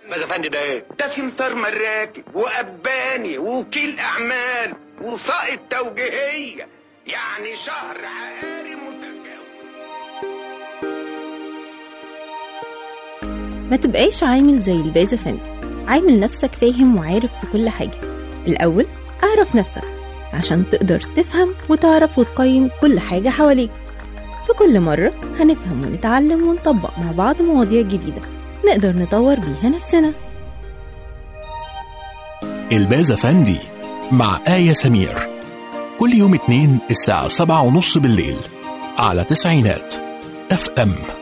ماذا فندي ده ايه؟ ده سمسار مراكب وأباني ووكيل أعمال وسائط توجيهية، يعني شهر عقاري متجاوز. ما تبقاش عامل زي الباز فندي، عامل نفسك فاهم وعارف في كل حاجة. الأول أعرف نفسك عشان تقدر تفهم وتعرف وتقيم كل حاجة حواليك. في كل مرة هنفهم ونتعلم ونطبق مع بعض مواضيع جديدة نقدر نطور بيها نفسنا. الباز فندي مع آية سمير، كل يوم 2 الساعة 7:30 بالليل على 90 FM.